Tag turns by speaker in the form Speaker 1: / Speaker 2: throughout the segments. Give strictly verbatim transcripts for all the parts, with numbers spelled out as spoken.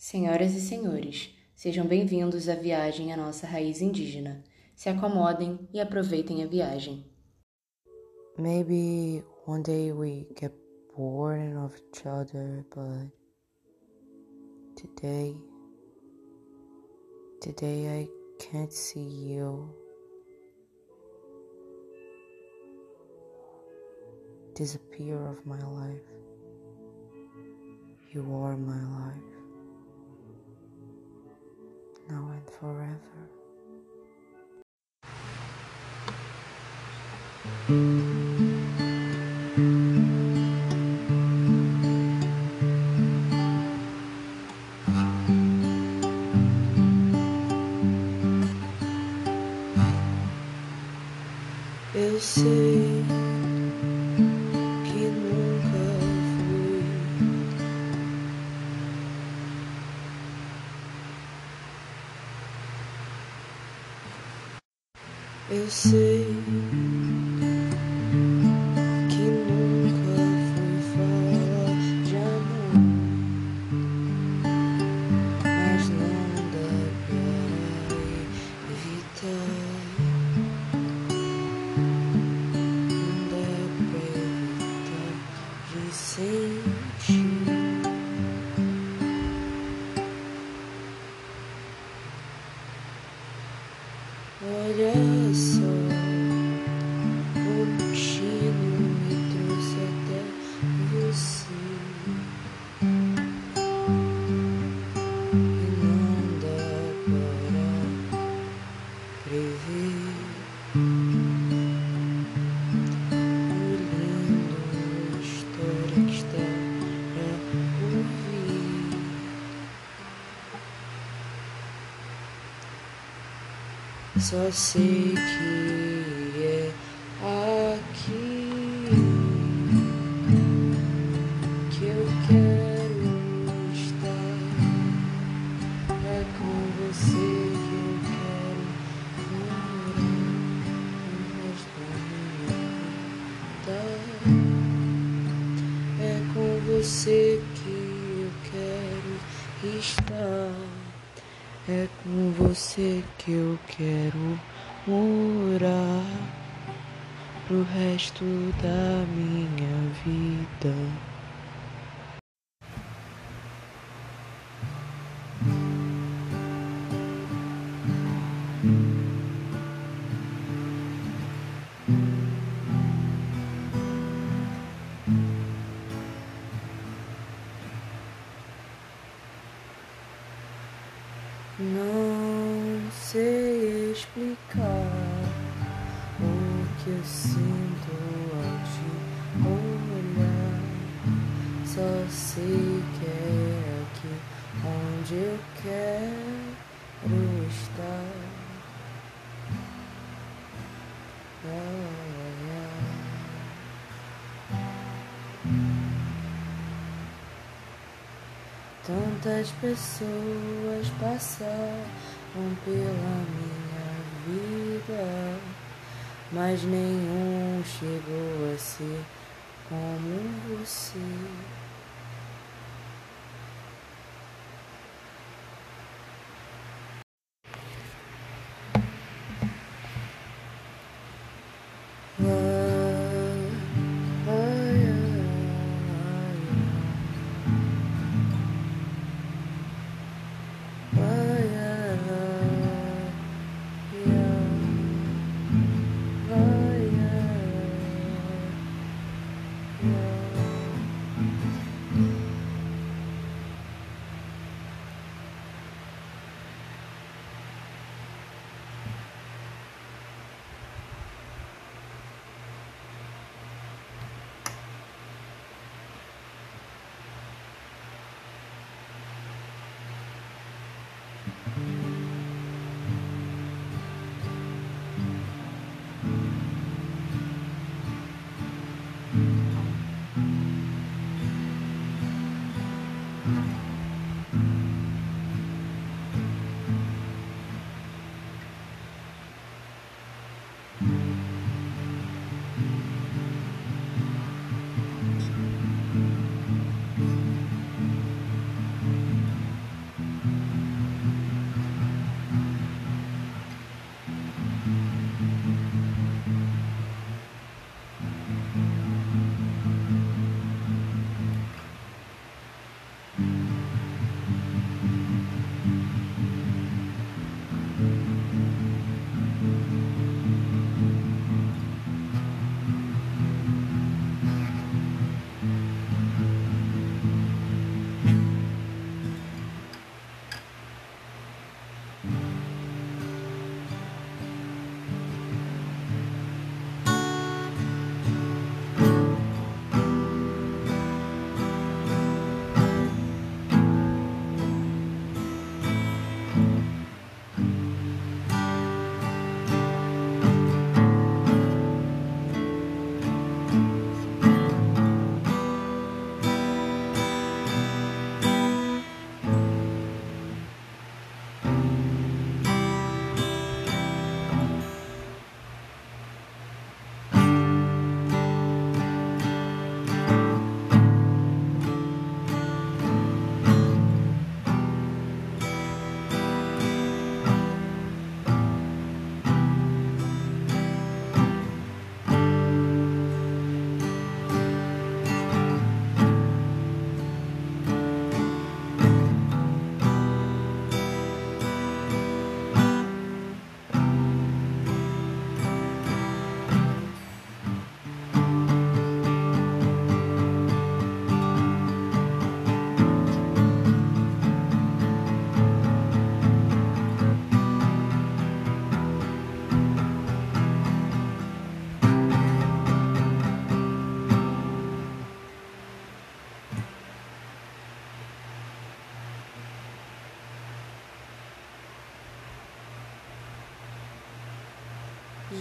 Speaker 1: Senhoras e senhores, sejam bem-vindos à viagem à nossa raiz indígena. Se acomodem e aproveitem a viagem.
Speaker 2: Maybe one day we get bored of each other, but today, today I can't see you. Disappear of my life. You are my life. Now and forever. Eu sei que nunca fui. Eu sei que nunca fui falar de amor, mas não dá para evitar. Não dá pra evitar de sentir. Olha só, o destino me trouxe até você, e não dá para prever o lindo história que está pra ouvir. Só sei que é aqui que eu quero estar. É com você que eu quero morar o resto da minha vida. É com você que eu quero estar. É com você que eu quero morar pro resto da minha vida. Não sei explicar o que eu sinto ao te olhar. Só sei que é aqui onde eu quero estar. Ai, ai. Tantas pessoas passaram pela minha vida, mas nenhum chegou a ser como você.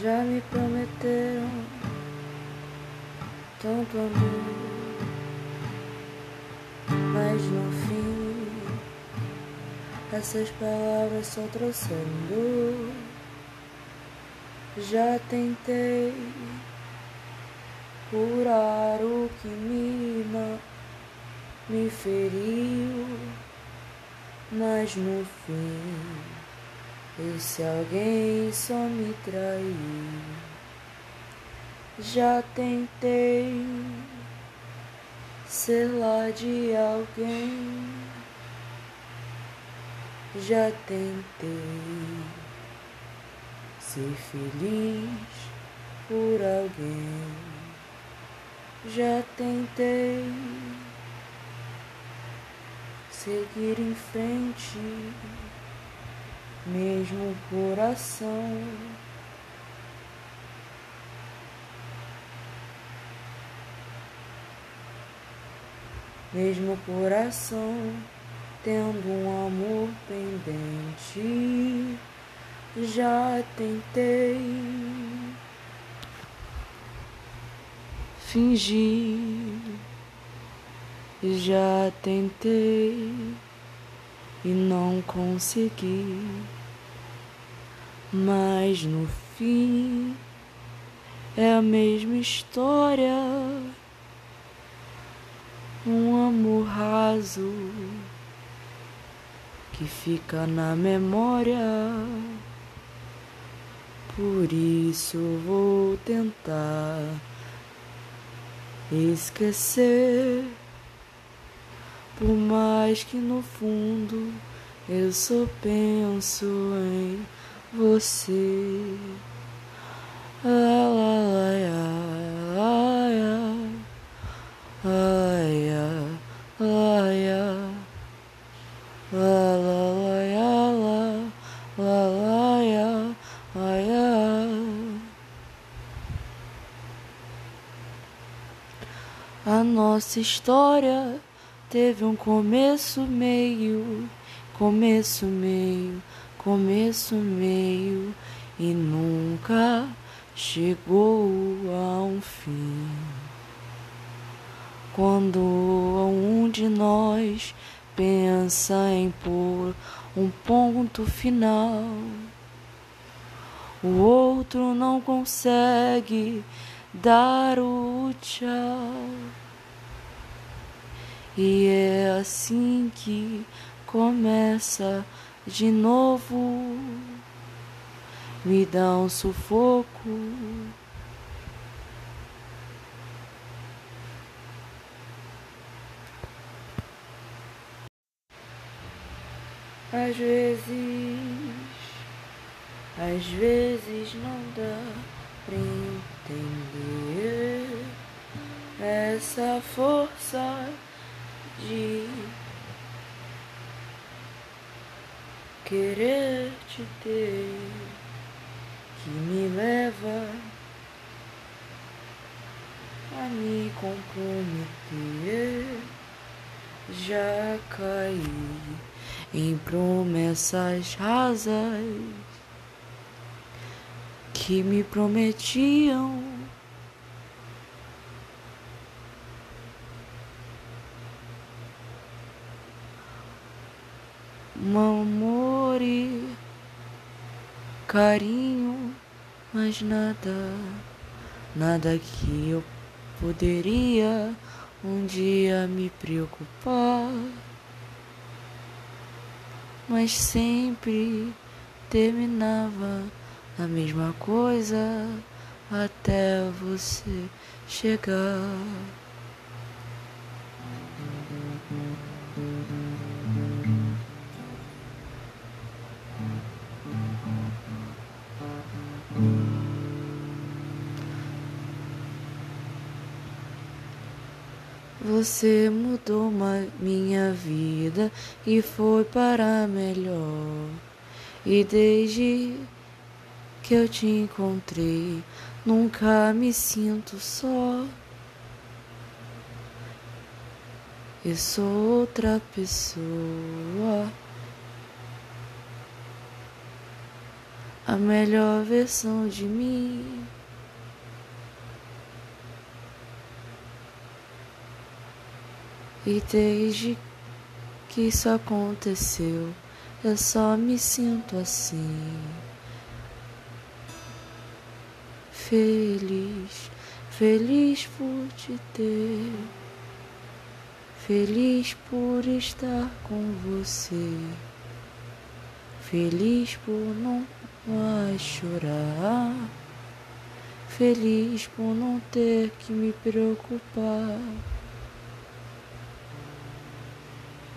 Speaker 2: Já me prometeram tanto amor, mas no fim essas palavras só trouxeram dor. Já tentei curar o que me, me feriu, mas no fim esse alguém só me traiu. Já tentei ser lá de alguém, já tentei ser feliz por alguém, já tentei seguir em frente, mesmo o coração mesmo o coração tendo um amor pendente. Já tentei fingir, já tentei e não consegui, mas no fim é a mesma história, um amor raso que fica na memória. Por isso vou tentar esquecer, por mais que no fundo eu só penso em você. Ah, lá, a nossa história teve um começo, meio, começo, meio, começo, meio e nunca chegou a um fim. Quando um de nós pensa em pôr um ponto final, o outro não consegue dar o tchau. E é assim que começa de novo, me dá um sufoco. Às vezes, às vezes não dá pra entender essa força de querer te ter, que me leva a me comprometer. Já caí em promessas rasas que me prometiam um amor e carinho, mas nada, nada que eu poderia um dia me preocupar, mas sempre terminava a mesma coisa até você chegar. Você mudou uma, minha vida e foi para melhor. E desde que eu te encontrei, nunca me sinto só. Eu sou outra pessoa. a melhor versão de mim. E desde que isso aconteceu, eu só me sinto assim. Feliz, feliz por te ter, feliz por estar com você, feliz por não mais chorar, feliz por não ter que me preocupar.